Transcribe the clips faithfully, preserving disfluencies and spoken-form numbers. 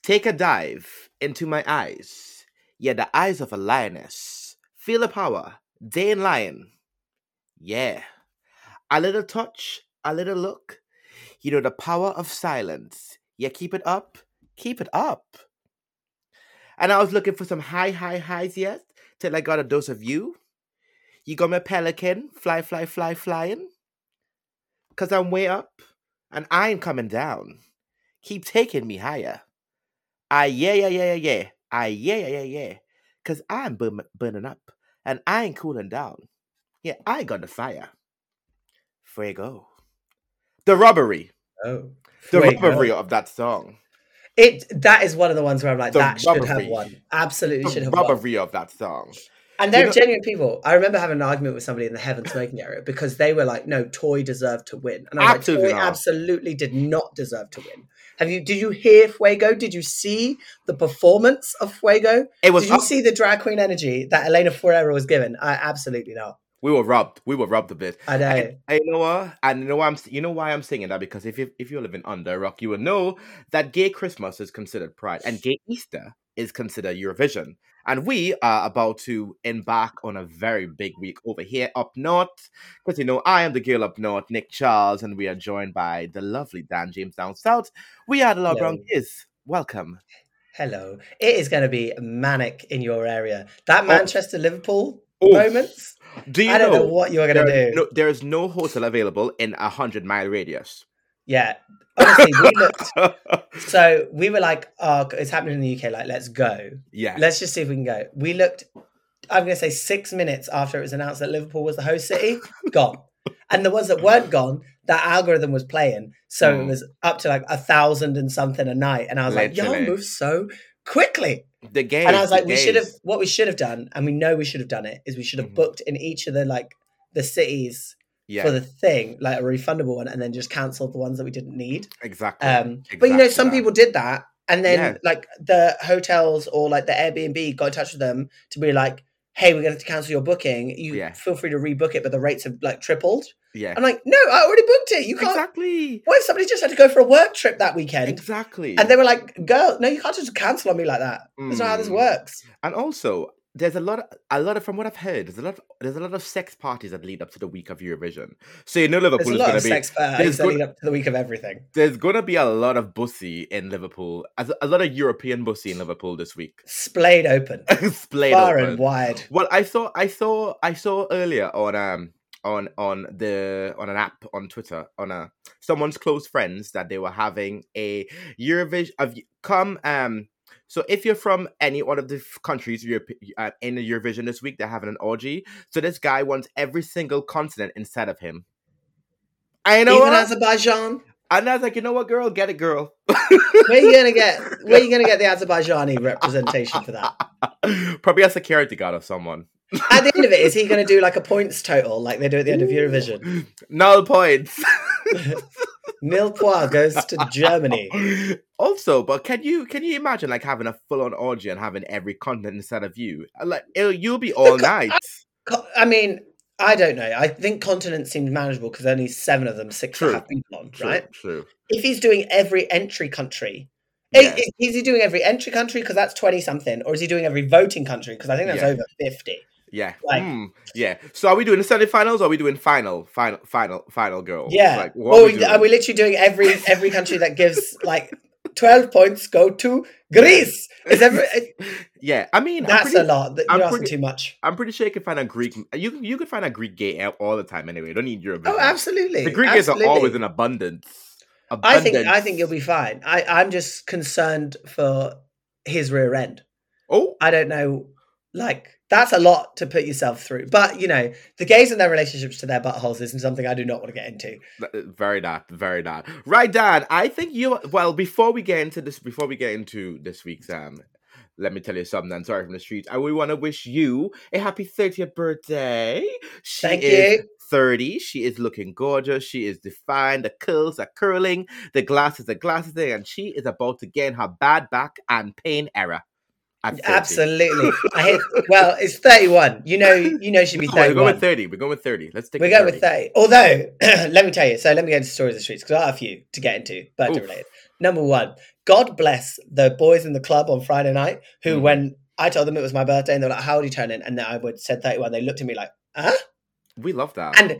Take a dive into my eyes. Yeah, the eyes of a lioness. Feel the power. Day and lion. Yeah. A little touch, a little look. You know, the power of silence. Yeah, keep it up. Keep it up. And I was looking for some high, high highs yet till I got a dose of you. You got my pelican. Fly, fly, fly, flying. Because I'm way up and I ain't coming down. Keep taking me higher. I yeah, yeah, yeah, yeah, yeah. I yeah, yeah, yeah, yeah. Because I'm burn- burning up and I ain't cooling down. Yeah, I got the fire. Fuego. The robbery. Oh, The Fuego. robbery of that song. It that is one of the ones where I'm like, The that should have robbery. won. Absolutely The should have won. robbery of that song. And they're You know- genuine people. I remember having an argument with somebody in the Heaven Smoking area because they were like, no, Toy deserved to win. And I was Absolutely like, Toy not. absolutely did not deserve to win. Have you did you hear Fuego? Did you see the performance of Fuego? It was Did you up- see the drag queen energy that Elena Ferreira was given? I absolutely not. We were robbed. We were robbed a bit. I know. And, and you know what? And you know why I'm you know why I'm singing that? Because if you if you're living under a rock, you will know that gay Christmas is considered Pride and gay Easter is considered Eurovision. And we are about to embark on a very big week over here up north. Because you know, I am the girl up north, Nick Charles, and we are joined by the lovely Dan James down south. We are the Love Hello. Brown Kids. Welcome. Hello. It is going to be manic in your area. That Oh. Manchester Liverpool Oof. moments. Do you I don't know, know what you're going to there, do. no, there is no hotel available in a hundred mile radius. Yeah. Honestly, we looked. So we were like, oh, it's happening in the U K. Like, let's go. Yeah. Let's just see if we can go. We looked, I'm going to say six minutes after it was announced that Liverpool was the host city, gone. And the ones that weren't gone, that algorithm was playing. So Mm. it was up to like a thousand and something a night. And I was like, Literally. y'all move so quickly. The game. And I was like, we should have, what we should have done, and we know we should have done it, is we should have Mhm. booked in each of the like the cities Yeah, for the thing, like a refundable one, and then just cancelled the ones that we didn't need. exactly. Um, but you know, Exactly some that. people did that, and then Yeah. like the hotels or like the Airbnb got in touch with them to be like, "Hey, we're going to cancel your booking. You Yeah. feel free to rebook it, but the rates have like tripled." Yeah. I'm like, "No, I already booked it. You can't." Exactly. What if somebody just had to go for a work trip that weekend? Exactly. And they were like, "Girl, no, you can't just cancel on me like that. That's not how this Mm. works." And also, there's a lot of a lot of from what I've heard, there's a lot of, there's a lot of sex parties that lead up to the week of Eurovision. So you know There's Liverpool a is lot gonna of be sex there's parties that good- lead up to the week of everything. there's gonna be a lot of bussy in Liverpool. A, a lot of European bussy in Liverpool this week. Splayed open, Splayed far open. and wide. Well, I saw, I saw, I saw earlier on um on on the on an app on Twitter on a someone's close friends that they were having a Eurovision of come um. So if you're from any one of the f- countries Europe, uh, in the Eurovision this week, they're having an orgy. So this guy wants every single continent inside of him. I know Even what? Azerbaijan. And I was like, you know what, girl, get it, girl. Where you gonna get? Where you gonna get the Azerbaijani representation for that? Probably a security guard or someone. At the end of it, is he going to do like a points total like they do at the end of Eurovision? Null points. Nil points goes to Germany. Also, but can you can you imagine like having a full on orgy and having every continent inside of you? Like it'll, you'll be all night. Co- I mean, I don't know. I think continent seems manageable because only seven of them, six True. to have people on, True, right? true. If he's doing every entry country, Yeah. is, is he doing every entry country because that's twenty something, or is he doing every voting country because I think that's Yeah. over fifty? Yeah. Like- Hmm, yeah. So are we doing the semi-finals or are we doing final, final, final, final girls? Yeah. Like, what Or are we doing? are we literally doing every every country that gives like twelve points go to Greece? Is every Yeah. I mean, I'm that's pretty, a lot. You're I'm asking pretty- too much. I'm pretty sure you can find a Greek. You you can find a Greek gay app all the time anyway. You don't need Eurovision. Oh, absolutely. The Greek gays are absolutely. always in abundance. I think Abundance. I think you'll be fine. I, I'm just concerned for his rear end. Oh, I don't know, like that's a lot to put yourself through. But you know, the gays and their relationships to their buttholes isn't something I do not want to get into. th- very not, very not. Right, Dan. I think you. Well, before we get into this, before we get into this week's um, let me tell you something. I'm sorry from the streets. I we want to wish you a happy thirtieth birthday. She Thank is you. thirty. She is looking gorgeous. She is defined. The curls are curling. The glasses are glasses there, and she is about to gain her bad back and pain era. At thirty. Absolutely. I hit, well, it's thirty-one. You know, you know, she'd be No, we're going thirty-one. with thirty. We're going with thirty. Let's take. We're it going with thirty. Although, let me tell you. So let me get into stories of the streets because I have a few to get into, birthday Oof. related. Number one, God bless the boys in the club on Friday night who, Mhm. when I told them it was my birthday and they were like, how old are you turning? And then I would said thirty-one. They looked at me like, huh? We love that. And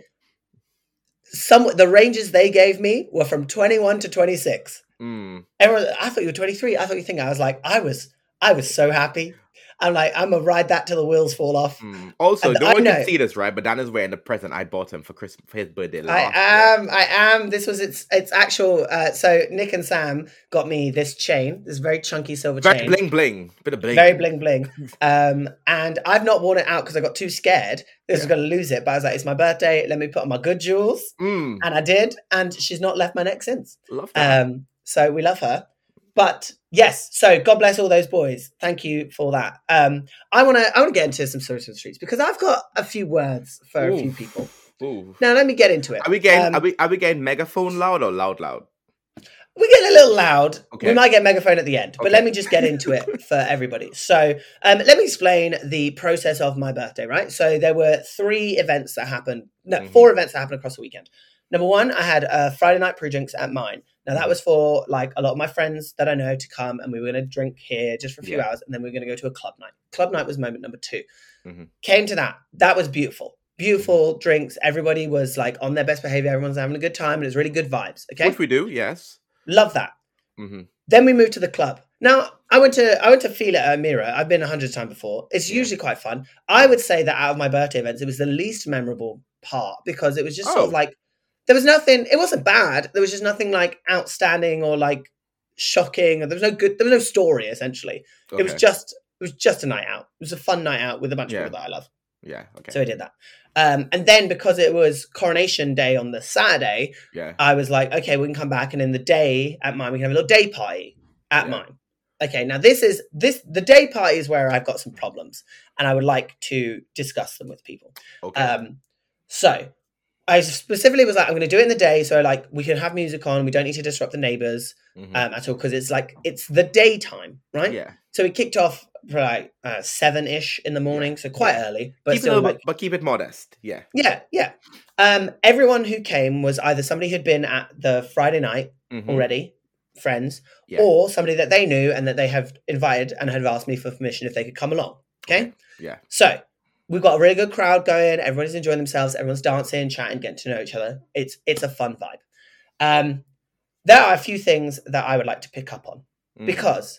some the ranges they gave me were from twenty-one to twenty-six. Mm. Everyone, I thought you were twenty-three. I thought you were thinking. I was like, I was, I was so happy. I'm like, I'm gonna ride that till the wheels fall off. Mm. Also, And no I one know- can see this, right? But Dan is wearing the present I bought him for Christmas for his birthday I last year. am, I am. This was its its actual. Uh, so Nick and Sam got me this chain, this very chunky silver Very chain, bling bling, bit of bling. very bling bling. Um, and I've not worn it out because I got too scared. This was Yeah. going to lose it, but I was like, it's my birthday. Let me put on my good jewels, Mm. and I did, and she's not left my neck since. Love that. Um, so we love her. But yes, so God bless all those boys. Thank you for that. Um, I want to I want to get into some stories from the streets because I've got a few words for a few Oof. people. Ooh. Now let me get into it. Are we getting Um, are we are we getting megaphone loud or loud loud? we get a little loud. Okay. We might get megaphone at the end, but Okay. let me just get into it for everybody. So um, let me explain the process of my birthday, right? So there were three events that happened, no, Mhm. four events that happened across the weekend. Number one, I had a Friday night pre-drinks at mine. Now that Mhm. was for like a lot of my friends that I know to come, and we were going to drink here just for a few Yeah. hours, and then we were going to go to a club night. Club night was moment number two. Mhm. Came to that. That was beautiful. Beautiful drinks. Everybody was like on their best behavior. Everyone's having a good time, and it was really good vibes. Okay, Which we do, yes. love that. Mm-hmm. Then we moved to the club. Now I went to I went to Feel It at Amira. I've been a hundred times before. It's Yeah. usually quite fun. I would say that out of my birthday events, it was the least memorable part because it was just sort Oh. of like there was nothing. It wasn't bad. There was just nothing like outstanding or like shocking. There was no good. There was no story. Essentially, it was Okay. just it was just a night out. It was a fun night out with a bunch Yeah. of people that I love. Yeah, okay. So I did that. Um, and then because it was Coronation Day on the Saturday, yeah. I was like, okay, we can come back, and in the day at mine, we can have a little day party at Yeah. mine. Okay, now this is this the day party is where I've got some problems, and I would like to discuss them with people. Okay. Um, so I specifically was like, I'm going to do it in the day, so like we can have music on, we don't need to disrupt the neighbors Mhm. um, at all because it's like it's the daytime, right? Yeah. So we kicked off for like uh, seven ish in the morning, so quite early, but keep it a still little like bit, but keep it modest. Yeah. yeah, yeah. Um, everyone who came was either somebody who'd been at the Friday night Mhm. already, friends, Yeah. or somebody that they knew and that they have invited and had asked me for permission if they could come along. Okay? Yeah. So we've got a really good crowd going. Everyone's enjoying themselves. Everyone's dancing, chatting, getting to know each other. It's it's a fun vibe. Um, there are a few things that I would like to pick up on Mhm. because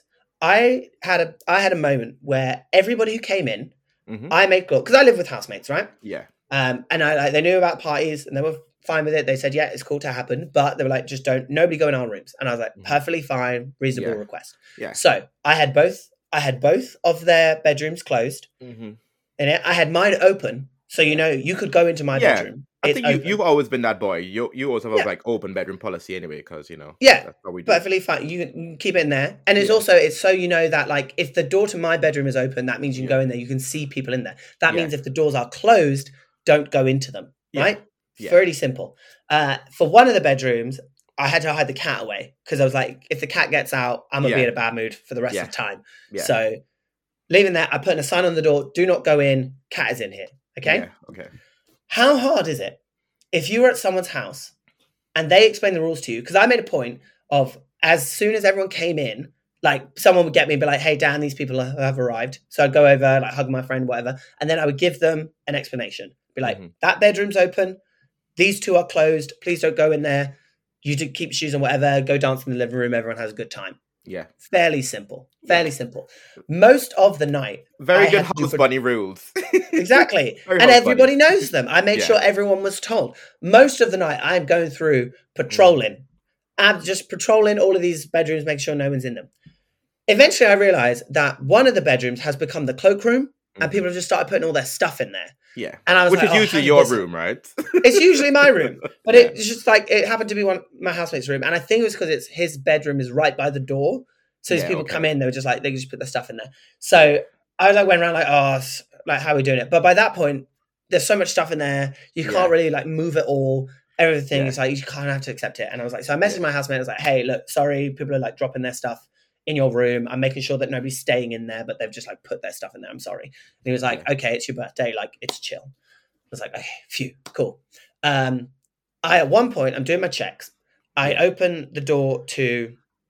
I had a I had a moment where everybody who came in, Mhm. I made because I live with housemates, right? Yeah. Um, and I like they knew about parties and they were fine with it. They said, yeah, it's cool to happen, but they were like, just don't nobody go in our rooms. And I was like, Mhm. perfectly fine, reasonable Yeah. request. Yeah. So I had both I had both of their bedrooms closed Mm-hmm. in it. I had mine open. So you know you could go into my Yeah. bedroom. I It's think you, open. you've always been that boy. You you also have Yeah. like open bedroom policy anyway, because you know. Yeah, That's what we do. perfectly fine. You can keep it in there. And it's Yeah. also it's so you know that like if the door to my bedroom is open, that means you can Yeah. go in there. You can see people in there. That Yeah. means if the doors are closed, don't go into them. Yeah. Right? Yeah. Fairly simple. Uh, for one of the bedrooms, I had to hide the cat away because I was like, if the cat gets out, I'm gonna be Yeah. in a bad mood for the rest Yeah. of the time. Yeah. So leaving that, I put in a sign on the door, do not go in, cat is in here. Okay. Yeah. Okay. How hard is it if you were at someone's house and they explain the rules to you? Because I made a point of as soon as everyone came in, like someone would get me and be like, hey, Dan, these people have have arrived. So I'd go over, like hug my friend, whatever. And then I would give them an explanation. Be like, Mhm. that bedroom's open. These two are closed. Please don't go in there. You do keep shoes on, whatever. Go dance in the living room. Everyone has a good time. Yeah. Fairly simple. Fairly simple. Most of the night, Very I good had to do house pro- bunny rules. exactly. Very And house everybody bunny. knows them. I made Yeah. sure everyone was told. Most of the night, I'm going through patrolling. I'm just patrolling all of these bedrooms, making sure no one's in them. Eventually, I realized that one of the bedrooms has become the cloakroom, and Mhm. people have just started putting all their stuff in there. Yeah. And I was Which like, is oh, usually hang your this- room, right? It's usually my room, but Yeah. it's just like it happened to be one my housemate's room, and I think it was because it's his bedroom is right by the door. So as Yeah, people okay. come in, they were just like they could just put their stuff in there. So I like went around like, oh, s- like how are we doing it? But by that point, there's so much stuff in there, you can't Yeah. really like move it all. Everything Yeah. is like you kind of have to accept it. And I was like, so I messaged my housemate. I was like, hey, look, sorry, people are like dropping their stuff in your room. I'm making sure that nobody's staying in there, but they've just like put their stuff in there. I'm sorry. And he was like, Yeah. okay, it's your birthday, like it's chill. I was like, okay, phew, cool. Um, I at one point I'm doing my checks. I Yeah. open the door to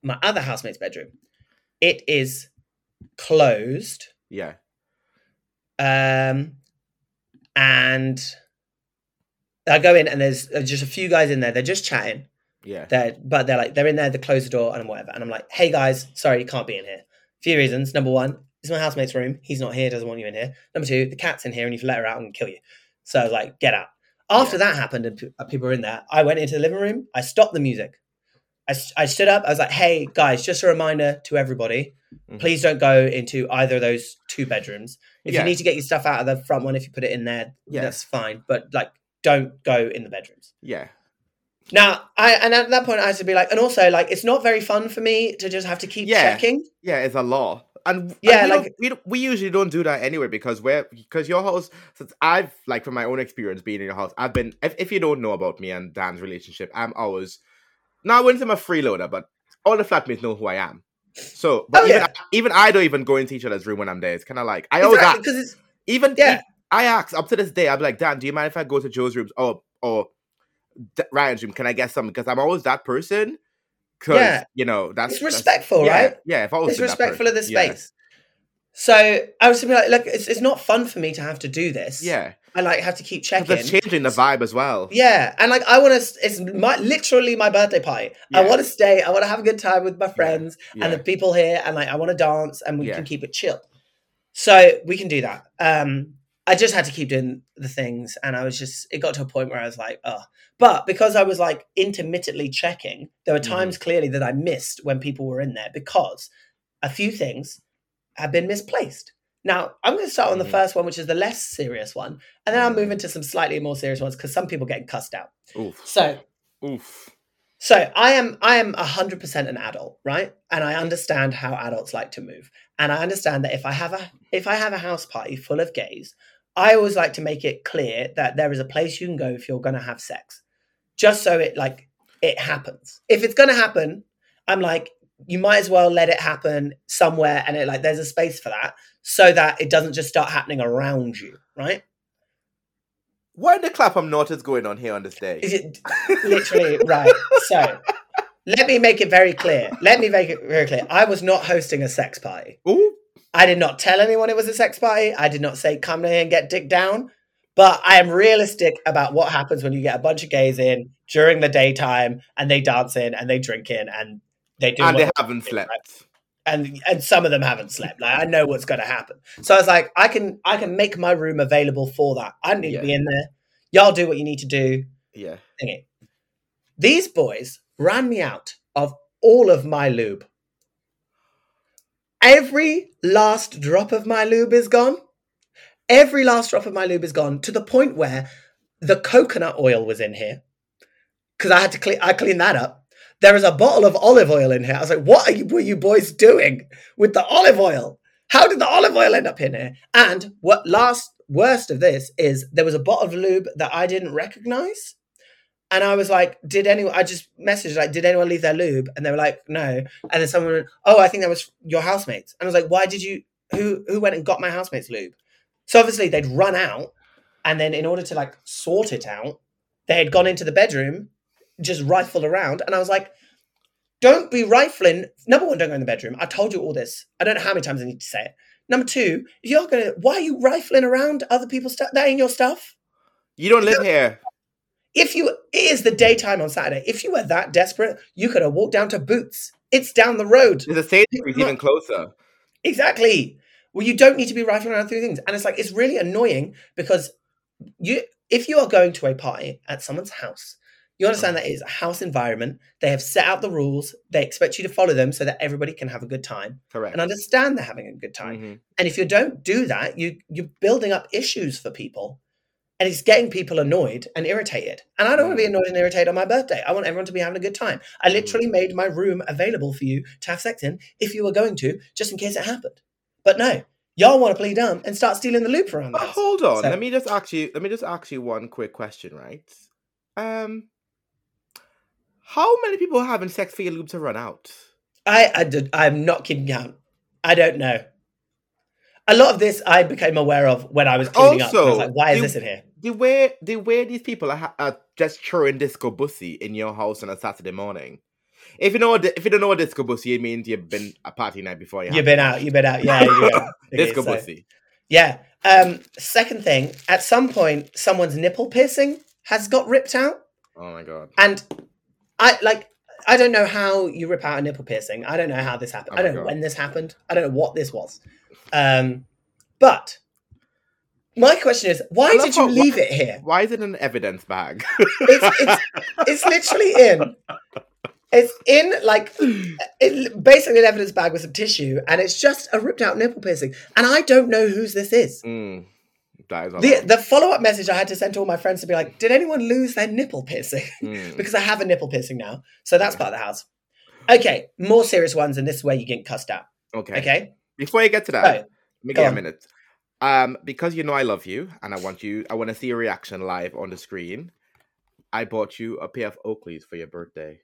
my other housemate's bedroom. It is closed. Yeah. Um, and I go in and there's just a few guys in there. They're just chatting. Yeah. They're, but they're like, they're in there, they close the door and whatever. And I'm like, hey guys, sorry, you can't be in here. A few reasons. Number one, this is my housemate's room. He's not here, doesn't want you in here. Number two, the cat's in here and if you let her out, I'm going to kill you. So I was like, get out. After Yeah. that happened and p- people were in there, I went into the living room. I stopped the music. I, I stood up. I was like, hey guys, just a reminder to everybody, Mhm. please don't go into either of those two bedrooms. If Yeah. you need to get your stuff out of the front one, if you put it in there, Yeah. that's fine. But like, don't go in the bedrooms. Yeah. Now, I and at that point I had to be like, and also like, it's not very fun for me to just have to keep Yeah. checking. Yeah, it's a law. And Yeah, and we, like- don't, we don't- we usually don't do that anyway because we're because your house. Since I've like from my own experience being in your house, I've been. If, if you don't know about me and Dan's relationship, I'm always. Now I wouldn't say I'm a freeloader, but all the flatmates know who I am. So, but Oh, even yeah. I, even I don't even go into each other's room when I'm there. It's kind of like I always Exactly, ask. because it's Even Yeah. if- I ask up to this day. I'll be like, Dan, do you mind if I go to Joe's room or or D- Ryan's room? Can I get something? Because I'm always that person. Because Yeah. you know that's it's that's- respectful, yeah, right? Yeah, if I was It's respectful of the space. So I was simply like, look, it's it's not fun for me to have to do this. Yeah, I like have to keep 'cause checking. it's changing the vibe as well. Yeah, and like I want to. It's my literally my birthday party. I Yeah. want to stay. I want to have a good time with my friends yeah. and the people here, and like I want to dance, and we Yeah. can keep it chill. So we can do that. Um, I just had to keep doing the things, and I was just. It got to a point where I was like, oh. But because I was like intermittently checking, there were Mhm. times clearly that I missed when people were in there because a few things have been misplaced. Now, I'm going to start on the Mhm. first one, which is the less serious one, and then I'll Mhm. move into some slightly more serious ones because some people getting cussed out. Oof. So, Oof. so I am I am one hundred percent an adult, right? And I understand how adults like to move. And I understand that if I have a if I have a house party full of gays, I always like to make it clear that there is a place you can go if you're going to have sex. Just so it like it happens. If it's going to happen, I'm like you might as well let it happen somewhere and it like there's a space for that so that it doesn't just start happening around you, right? What in the Clapham North is going on here on this day? Is it literally right? So let me make it very clear. Let me make it very clear. I was not hosting a sex party. Ooh. I did not tell anyone it was a sex party. I did not say come here and get dick down. But I am realistic about what happens when you get a bunch of gays in during the daytime and they dance in and they drink in and they do And what they haven't slept. and and some of them haven't slept. Like I know what's going to happen. So I was like, I can I can make my room available for that. I don't need Yeah. to be in there. Y'all do what you need to do. Yeah. Thingy. These boys ran me out of all of my lube. Every last drop of my lube is gone. Every last drop of my lube is gone to the point where the coconut oil was in here because I had to clean. I cleaned that up. There is a bottle of olive oil in here. I was like, "What are you, were you boys doing with the olive oil? How did the olive oil end up in here?" And what last worst of this is there was a bottle of lube that I didn't recognize. And I was like, did anyone, I just messaged like, did anyone leave their lube? And they were like, no. And then someone went, oh, I think that was your housemates. And I was like, why did you, who who went and got my housemate's lube? So obviously they'd run out. And then in order to like sort it out, they had gone into the bedroom, just rifled around. And I was like, don't be rifling. Number one, don't go in the bedroom. I told you all this. I don't know how many times I need to say it. Number two, if you're going to, why are you rifling around other people's stuff? That ain't your stuff. You don't live here. If you, it is the daytime on Saturday. If you were that desperate, you could have walked down to Boots. It's down the road. The Sainsbury's even closer. Exactly. Well, you don't need to be rifling around through things. And it's like, it's really annoying because you, if you are going to a party at someone's house, you understand that it is a house environment. They have set out the rules. They expect you to follow them so that everybody can have a good time Correct. and understand they're having a good time. Mhm. And if you don't do that, you, you're building up issues for people. And it's getting people annoyed and irritated. And I don't want to be annoyed and irritated on my birthday. I want everyone to be having a good time. I literally made my room available for you to have sex in if you were going to, just in case it happened. But no, y'all want to play dumb and start stealing the loop around the Uh, house. hold on. So- let me just ask you. Let me just ask you one quick question, right? Um, how many people are having sex for your lube to run out? I, I did, I'm not keeping count. I don't know. A lot of this I became aware of when I was cleaning up. I was Also, like, why is you- this in here? The way the way these people are, ha- are just throwing disco bussy in your house on a Saturday morning. If you know what, if you don't know what disco bussy, it means you've been a party night before. You You've been out. You've been out. Yeah. yeah. Okay, disco so- bussy. Yeah. Um, second thing, at some point, someone's nipple piercing has got ripped out. Oh my god. And I like, I don't know how you rip out a nipple piercing. I don't know how this happened. Oh I don't my know God. when this happened. I don't know what this was. Um, but my question is, why I love did you how- leave why- it here? Why is it an evidence bag? It's, it's, it's literally in. It's in like it, basically an evidence bag with some tissue, and it's just a ripped out nipple piercing. And I don't know whose this is. Mm, that is a The lot. the follow up message I had to send to all my friends to be like, did anyone lose their nipple piercing? Mm. Because I have a nipple piercing now, so that's part of the house. Okay, more serious ones, and this is where you get cussed out. Okay. Okay, Before you get to that, So, let me go give you a on. minute. Um, because you know I love you, and I want you, I want to see your reaction live on the screen. I bought you a pair of Oakleys for your birthday.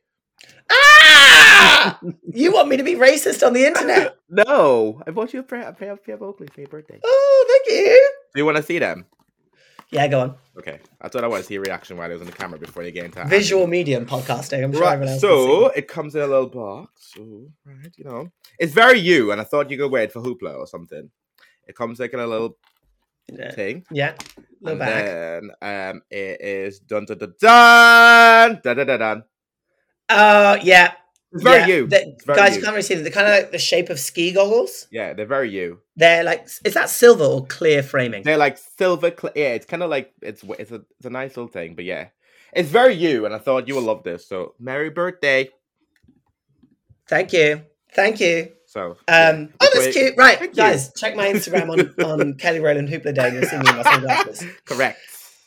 ah! You want me to be racist on the internet? No, I bought you a pair, a pair, of, pair of Oakleys for your birthday. Oh, thank you. Do you want to see them? Yeah, go on. Okay, I thought I want to see your reaction while I was on the camera before you get into it. Visual medium podcasting. I'm sure everyone Right, else so can see. it comes in a little box. So, right, you know, it's very you, and I thought you could wear it for hoopla or something. It comes like in a little Yeah, thing, yeah. Little and bag. then um, it is dun dun dun dun dun dun dun. dun. Uh, yeah. It's very yeah. you. The- It's very guys, you. you can't really see them. They're kind of like the shape of ski goggles. Yeah, they're very you. They're like, is that silver or clear framing? They're like silver. Cl- yeah, it's kind of like it's it's a it's a nice little thing, but yeah, it's very you, and I thought you would love this. So, merry birthday! Thank you. Thank you. So, Um, yeah. oh, that's Wait, cute. Right, Thank you. guys, check my Instagram on, on Kelly Rowland Hoopla Day and you'll see me in my sunglasses. Correct.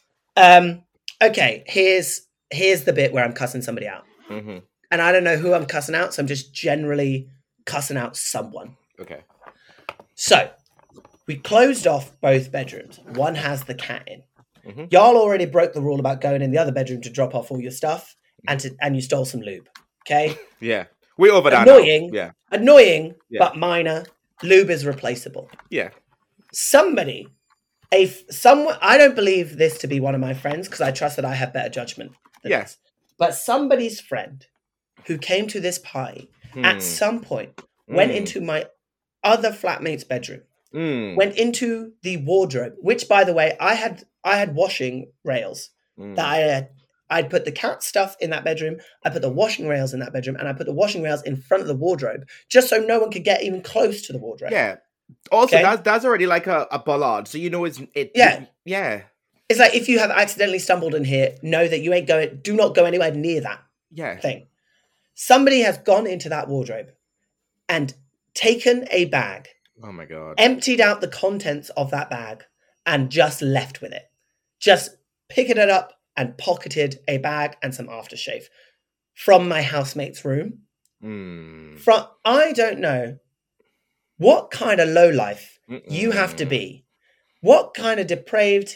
Um, okay, here's here's the bit where I'm cussing somebody out. hmm And I don't know who I'm cussing out, so I'm just generally cussing out someone. Okay. So, we closed off both bedrooms. One has the cat in. Mhm. Y'all already broke the rule about going in the other bedroom to drop off all your stuff, and to, and you stole some lube. Okay? Yeah, we over that. now. Annoying. Yeah. Annoying, Yeah. but minor. Lube is replaceable. Yeah. Somebody, a f- someone, I don't believe this to be one of my friends because I trust that I have better judgment than Yeah. this. But somebody's friend who came to this party Hmm. at some point went Mm. into my other flatmate's bedroom, Mm. went into the wardrobe, which by the way, I had I had washing rails Mm. that I had I'd put the cat stuff in that bedroom, I put the washing rails in that bedroom, and I put the washing rails in front of the wardrobe, just so no one could get even close to the wardrobe. Yeah. Also, Okay. that's that's already like a, a bollard, so you know it's it. Yeah. Yeah. It's like if you have accidentally stumbled in here, know that you ain't going, do not go anywhere near that Yeah. thing. Somebody has gone into that wardrobe and taken a bag, Oh my god. emptied out the contents of that bag, and just left with it. Just picked it up and pocketed a bag and some aftershave from my housemate's room. Mm. From I don't know what kind of lowlife you have to Mm-mm. be, what kind of depraved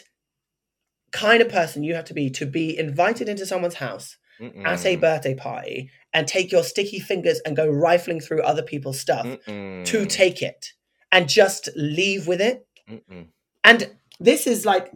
kind of person you have to be to be invited into someone's house at a Mm-mm. birthday party and take your sticky fingers and go rifling through other people's stuff Mm-mm. to take it and just leave with it. Mm-mm. And this is like,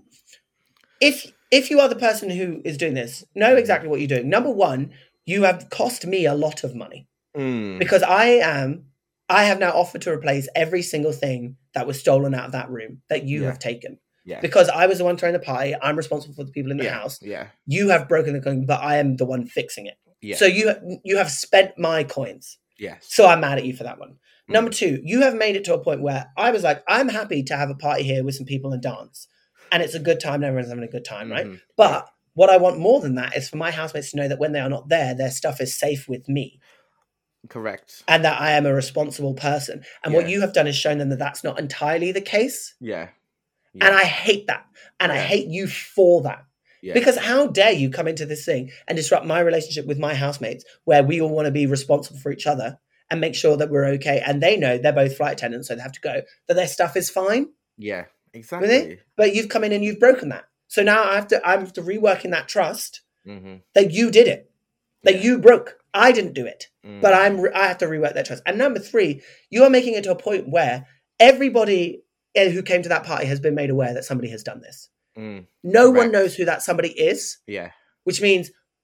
if if you are the person who is doing this, know exactly what you're doing. Number one, you have cost me a lot of money Mm. because I am, I have now offered to replace every single thing that was stolen out of that room that you Yeah. have taken. Yeah. Because I was the one throwing the party, I'm responsible for the people in the yeah. house. Yeah. You have broken the coin, but I am the one fixing it. Yeah. So you you have spent my coins. yes. So I'm mad at you for that one. Mm. Number two, you have made it to a point where I was like, I'm happy to have a party here with some people and dance. And it's a good time and everyone's having a good time, right? Mhm. But what I want more than that is for my housemates to know that when they are not there, their stuff is safe with me Correct. and that I am a responsible person. And what Yeah. you have done is shown them that that's not entirely the case. Yeah. And I hate that. And I Yeah. hate you for that. Yeah. Because how dare you come into this thing and disrupt my relationship with my housemates where we all want to be responsible for each other and make sure that we're okay. And they know they're both flight attendants, so they have to go, that their stuff is fine. yeah. With Exactly. it. But you've come in and you've broken that. So now I have to I have to rework in that trust Mm-hmm. that you did it. That Yeah. you broke. I didn't do it. Mm. But I'm re- I have to rework that trust. And number three, you are making it to a point where everybody eh, who came to that party has been made aware that somebody has done this. Mm. No one Correct. knows who that somebody is, Yeah. which means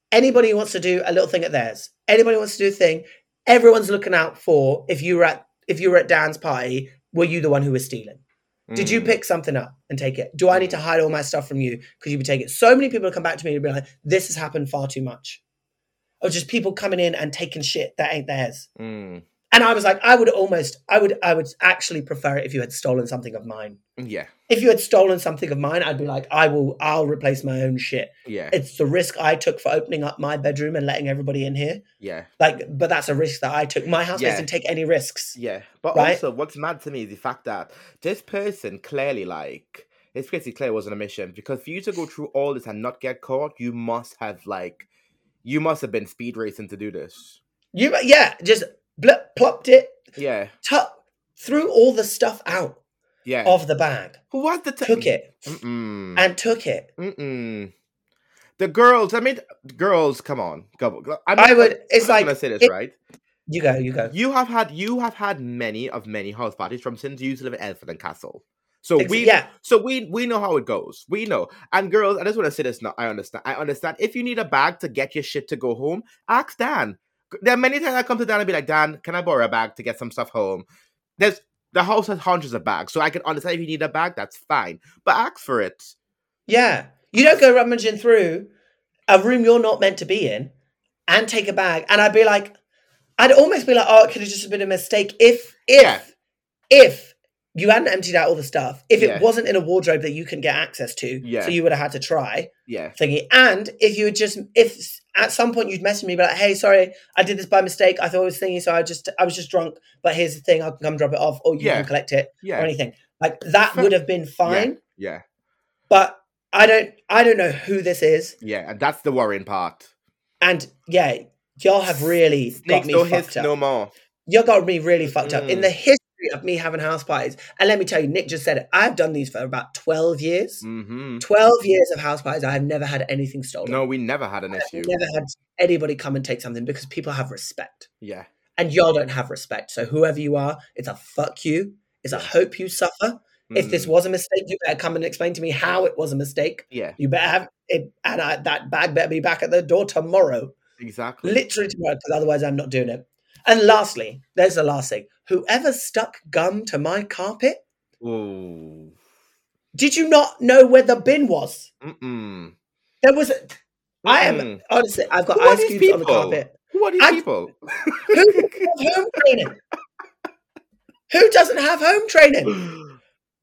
anybody who wants to do a little thing at theirs, anybody who wants to do a thing, everyone's looking out for if you were at if you were at Dan's party, were you the one who was stealing? Did you Mm, pick something up and take it? Do I need to mm, hide all my stuff from you because you would take it? So many people come back to me and be like, this has happened far too much. Or just people coming in and taking shit that ain't theirs. mm. And I was like, I would almost, I would, I would actually prefer it if you had stolen something of mine. Yeah, If you had stolen something of mine, I'd be like, I will, I'll replace my own shit. yeah, It's the risk I took for opening up my bedroom and letting everybody in here. yeah, Like, but that's a risk that I took. My housemates yeah, didn't take any risks, yeah. But right? also, what's mad to me is the fact that this person clearly, like, it's pretty clear it was on a mission, because for you to go through all this and not get caught, you must have, like, you must have been speed racing to do this. You, yeah, just blip, plopped it, Yeah, tu- threw all the stuff out yeah. of the bag, Who was the t- took it, Mm-mm. and took it. Mm-mm. The girls, I mean, girls, come on, go. go- I'm I not, would. It's I'm like gonna say this, it- right? you go, you go. You have had, you have had many of many house parties from since you used to live in Elephant and Castle. So Ex- we, yeah. so we, we know how it goes. We know. And girls, I just want to say this now. I understand. I understand. If you need a bag to get your shit to go home, ask Dan. There are many times I come to Dan and be like, Dan, can I borrow a bag to get some stuff home? There's the house has hundreds of bags, so I can understand if you need a bag, that's fine. But ask for it. Yeah. You don't go rummaging through a room you're not meant to be in and take a bag. And I'd be like, I'd almost be like, oh, it could have just been a mistake if, if, Yeah. if you hadn't emptied out all the stuff, if Yeah. it wasn't in a wardrobe that you can get access to, Yeah. so you would have had to try Yeah. thingy. And if you would just, if at some point you'd message me, be like, hey, sorry, I did this by mistake. I thought it was thingy, so I just, I was just drunk. But here's the thing, I can come drop it off, or you Yeah. can collect it, Yeah. or anything. Like that Fa- would have been fine. Yeah. But I don't, I don't know who this is. Yeah. And that's the worrying part. And yeah, y'all have really got Snakes me don't fucked hiss up. no more. You got me really fucked up. In Mm. the history of me having house parties, and let me tell you, Nick just said it, I've done these for about twelve years. Mm-hmm. twelve years of house parties, I have never had anything stolen. No, we never had an I've issue. never had anybody come and take something because people have respect. Yeah. And y'all don't have respect. So whoever you are, it's a fuck you. It's a hope you suffer. If this Mm. was a mistake, you better come and explain to me how it was a mistake. Yeah. You better have it, and I, that bag better be back at the door tomorrow. Exactly. Literally tomorrow, because otherwise I'm not doing it. And lastly, there's the last thing. Whoever stuck gum to my carpet, Ooh. did you not know where the bin was? Mm-mm. There was a, I am, Mm-mm. honestly, I've got Who are ice these cubes on the people? carpet. Who are these I- people? Who doesn't have home training? Who doesn't have home training?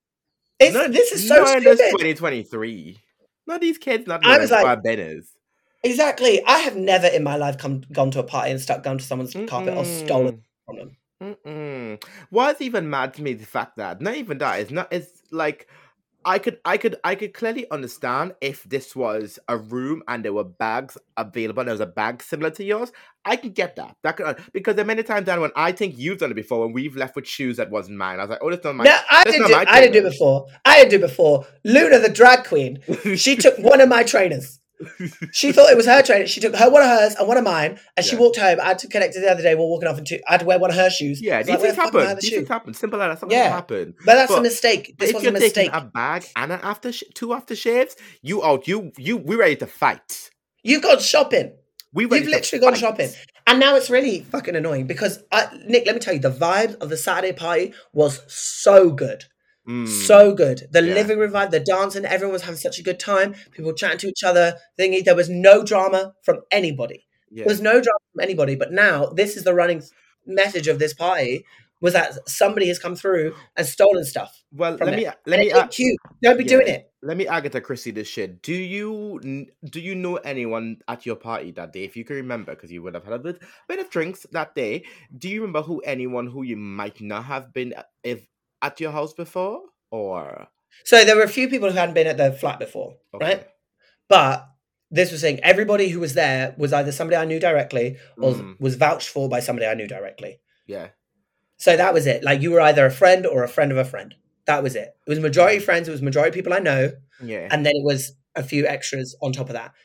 It's, No, this is so no, that's stupid. twenty twenty-three. No, these kids not I knowing was what like- a bin is. Exactly. I have never in my life come gone to a party and stuck gum to someone's carpet or Mm-mm. stolen from them. Mm-mm. What's even mad to me is the fact that not even that it's not. It's like I could, I could, I could clearly understand if this was a room and there were bags available. And there was a bag similar to yours. I can get that. That could because there are many times Dan when I think you've done it before when we've left with shoes that wasn't mine. I was like, oh, that's not mine. No, I that's didn't. not Do, my I didn't do it trainer. before. I didn't do it before. Luna, the drag queen, she took one of my trainers. She thought it was her trainer. She took her one of hers and one of mine, and she Yeah. walked home. I had to connect it the other day. We're walking off, and two, I had to wear one of her shoes. Yeah, I was these like, where things the fuck am I happen. at the These shoe? things happen. Simple as that. Something Yeah. happen. But that's a But mistake. This if was you're a mistake. taking a bag and an after sh- two aftershaves, you out. You you we ready to fight. You've gone shopping. We ready You've to literally gone fight. shopping. And now it's really fucking annoying because, I, Nick, let me tell you, the vibe of the Saturday party was so good. Mm. So good. The Yeah. living room vibe, the dancing, everyone was having such a good time. People chatting to each other. Thingy. There was no drama from anybody. Yeah. There was no drama from anybody. But now, this is the running message of this party, was that somebody has come through and stolen stuff. Well, from let it. me let And me it ain't a- cute. Don't be yeah. doing it. let me Agatha Christie this shit. Do you kn- do you know anyone at your party that day? If you can remember, because you would have had a bit, bit of drinks that day. Do you remember who anyone who you might not have been at- if at your house before, or So there were a few people who hadn't been at the flat before, okay. right? But this was saying everybody who was there was either somebody I knew directly or Mm. was vouched for by somebody I knew directly. Yeah. So that was it. Like you were either a friend or a friend of a friend. That was it. It was majority friends. It was majority people I know. Yeah. And then it was a few extras on top of that.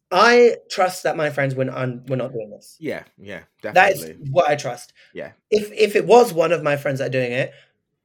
I trust that my friends were, un- were not doing this. yeah. Yeah. That Definitely. is what I trust. Yeah. If if it was one of my friends that are doing it,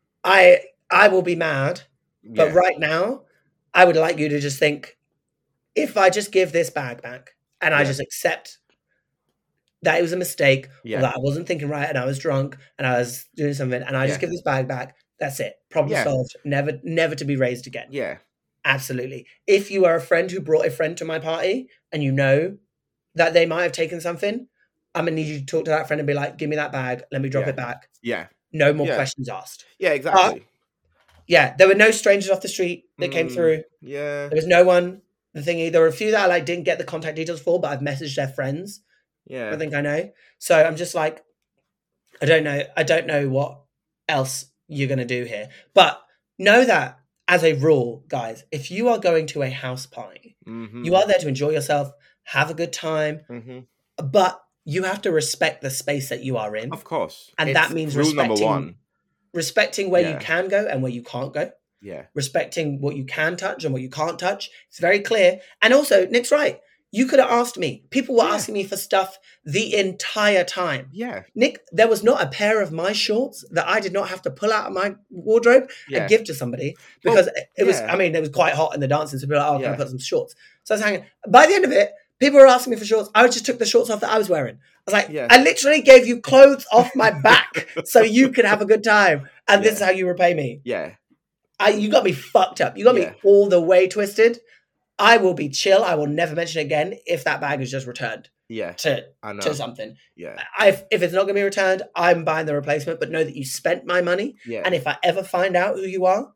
I I will be mad. But yeah. right now, I would like you to just think, if I just give this bag back and I Yeah. just accept that it was a mistake, Yeah. or that I wasn't thinking right, and I was drunk, and I was doing something, and I just Yeah. give this bag back. That's it. Problem Yeah. solved. Never, never to be raised again. Yeah. Absolutely. If you are a friend who brought a friend to my party, and you know that they might have taken something, I'm gonna need you to talk to that friend and be like, "Give me that bag. Let me drop Yeah. it back. Yeah. No more Yeah. questions asked." Yeah, exactly. But, yeah, there were no strangers off the street that came Mm, through. yeah. There was no one. The thingy. There were a few that I like didn't get the contact details for, but I've messaged their friends. Yeah. I think I know. So I'm just like, I don't know. I don't know what else you're gonna do here. But know that as a rule, guys, if you are going to a house party, Mm-hmm. you are there to enjoy yourself, have a good time, Mm-hmm. but you have to respect the space that you are in. Of course. And It's that means rule number respecting one. respecting where Yeah. you can go and where you can't go. Yeah. Respecting what you can touch and what you can't touch. It's very clear. And also, Nick's right. You could have asked me. People were Yeah. asking me for stuff the entire time. Yeah. Nick, there was not a pair of my shorts that I did not have to pull out of my wardrobe Yeah. and give to somebody Well, because it- it was, yeah. I mean, it was quite hot in the dancing. So people were like, oh, can I Yeah. put some shorts? So I was hanging. By the end of it, people were asking me for shorts. I just took the shorts off that I was wearing. I was like, Yeah. I literally gave you clothes off my back so you could have a good time. And this Yeah. is how you repay me. Yeah. I, you got me fucked up. You got Yeah. me all the way twisted. I will be chill. I will never mention it again if that bag is just returned Yeah. to, I know. to something. Yeah. I, if it's not going to be returned, I'm buying the replacement, but know that you spent my money. Yeah. And if I ever find out who you are,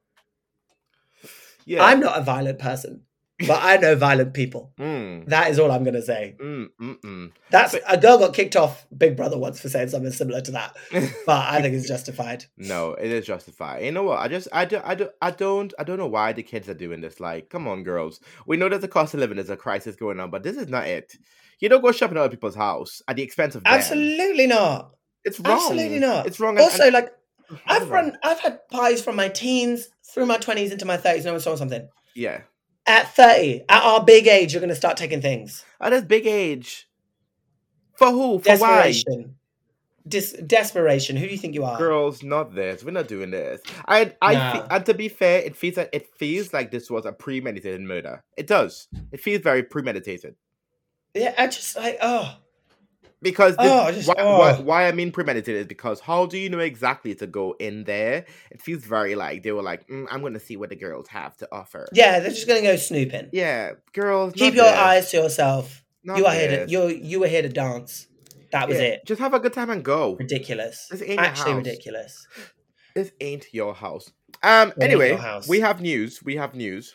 Yeah. I'm not a violent person, but I know violent people. Mm. That is all I'm going to say. Mm, mm, mm. That's a girl got kicked off Big Brother once for saying something similar to that, but I think it's justified. No, it is justified. You know what? I just, I do, I do, I don't, I don't know why the kids are doing this. Like, come on, girls. We know that the cost of living is a crisis going on, but this is not it. You don't go shopping at other people's house at the expense of them. Absolutely not. It's wrong. Absolutely not. It's wrong. and- Also, and- like I've wrong. run, I've had parties from my teens through my twenties into my thirties. No one saw something. Yeah. At thirty, at our big age, you're going to start taking things. At this big age. For who? For why? Desperation. Dis- desperation. Who do you think you are? Girls, not this. We're not doing this. I, I, Nah. fe- and to be fair, it feels like it feels like this was a premeditated murder. It does. It feels very premeditated. Yeah, I just like oh. Because this, Oh, I just- why, oh. why, why I mean premeditated is because how do you know exactly to go in there? It feels very like they were like, mm, I'm going to see what the girls have to offer. Yeah, they're just going to go snooping. Yeah, girls. Keep not your this. eyes to yourself. Not you are here to this. you you were here to dance. That was Yeah, it. Just have a good time and go. Ridiculous. This ain't your Actually house. ridiculous. This ain't your house. Um. It ain't Anyway, your house. we have news. We have news.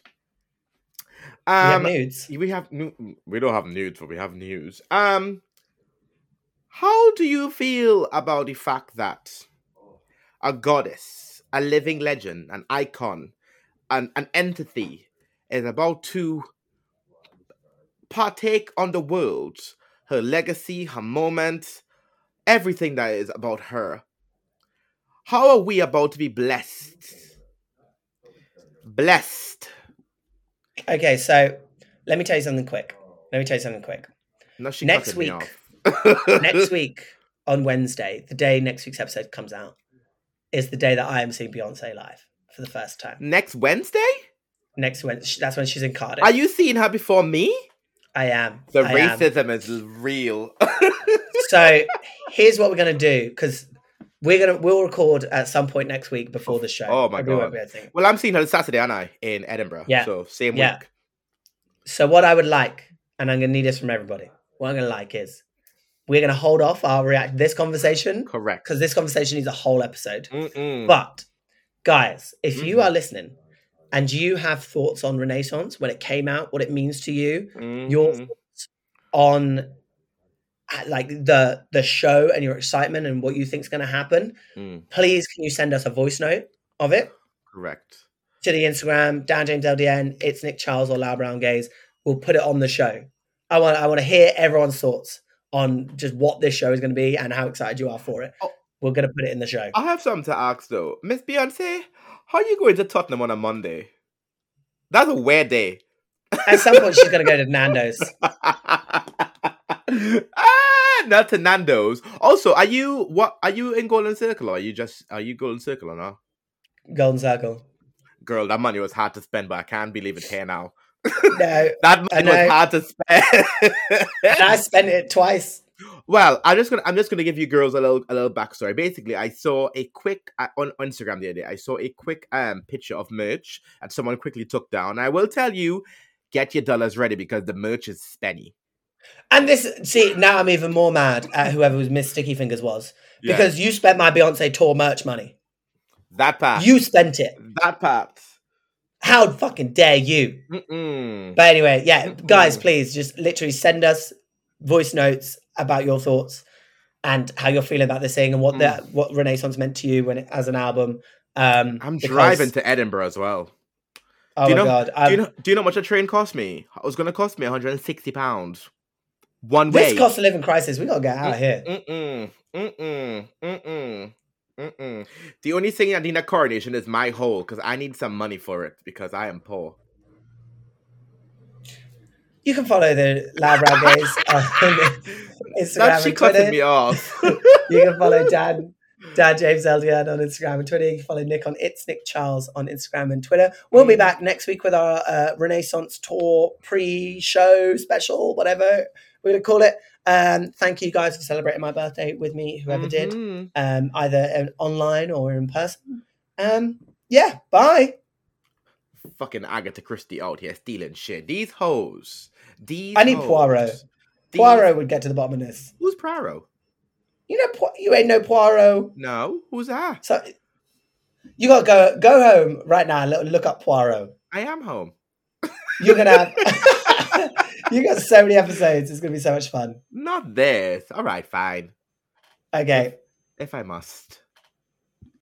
We have Um. nudes. We have nu- we don't have nudes, but we have news. Um. How do you feel about the fact that a goddess, a living legend, an icon, an, an entity is about to partake on the world, her legacy, her moment, everything that is about her? How are we about to be blessed? Blessed. Okay, so let me tell you something quick. Let me tell you something quick. No, she Next cutting me week. off. Next week on Wednesday, the day next week's episode comes out, is the day that I am seeing Beyonce live for the first time. Next Wednesday? Next Wednesday, that's when she's in Cardiff. Are you seeing her before me? I am. The I am. racism is real. So here's what we're gonna do because we're gonna we'll record at some point next week before the show. Oh my We won't God. be able to. Well, I'm seeing her Saturday, aren't I? In Edinburgh. Yeah. So same Yeah. week. So what I would like, and I'm gonna need this from everybody. What I'm gonna like is we're gonna hold off our react to this conversation Correct. because this conversation needs a whole episode. Mm-mm. But guys, if you Mhm. are listening and you have thoughts on Renaissance when it came out, what it means to you, your Mhm. thoughts on uh, like the the show and your excitement and what you think is going to happen, Mm, please can you send us a voice note of it correct. to the Instagram Dan James L D N. It's Nick Charles or Loud Brown Gaze. We'll put it on the show. I want I want to hear everyone's thoughts on just what this show is going to be and how excited you are for it. Oh. We're going to put it in the show. I have something to ask though. Miss Beyonce, how are you going to Tottenham on a Monday? That's a weird day. At some point, she's going to go to Nando's. ah, not to Nando's. Also, are you what? Are you in Golden Circle or are you just are you Golden Circle or not? Golden Circle. Girl, that money was hard to spend, but I can't believe it's here now. No, That I money was know. hard to spend. And I spent it twice. Well, I'm just gonna I'm just gonna give you girls a little a little backstory. Basically, I saw a quick uh, on Instagram the other day. I saw a quick um picture of merch that someone quickly took down. I will tell you, get your dollars ready because the merch is spenny. And this, see, now I'm even more mad at whoever was Miss Sticky Fingers was. Yeah. Because you spent my Beyonce tour merch money. That part. You spent it. That part. How fucking dare you? Mm-mm. But anyway, yeah, Mm-mm. guys, please just literally send us voice notes about your thoughts and how you're feeling about this thing and what Mm. that what Renaissance meant to you when it, as an album. Um, I'm because- driving to Edinburgh as well. Oh do you my know, god! Do you know? Do you know how much a train cost me? It was going to cost me one hundred and sixty pounds one this way. cost of living crisis, we gotta get out of here. Mm-mm, mm-mm, mm-mm, mm-mm. The only thing I need a coronation is my hole because I need some money for it because I am poor. You can follow the Loud Raggays on Instagram Now she and Twitter. cutting me off. You can follow Dan, Dan James Eldian on Instagram and Twitter. You can follow Nick on It's Nick Charles on Instagram and Twitter. We'll be back next week with our uh, Renaissance tour pre-show special, whatever we're going to call it. Um, thank you guys for celebrating my birthday with me, whoever did, Mhm. um, either um, online or in person. Um, yeah, bye. Fucking Agatha Christie out here stealing shit. These hoes. These I need hoes. Poirot. These- Poirot would get to the bottom of this. Who's Poirot? You know, Po- you ain't no Poirot. No. Who's that? So you gotta go go home right now and look, look up Poirot. I am home. You're gonna have you got so many episodes. It's gonna be so much fun. Not this. All right, fine. Okay. If I must.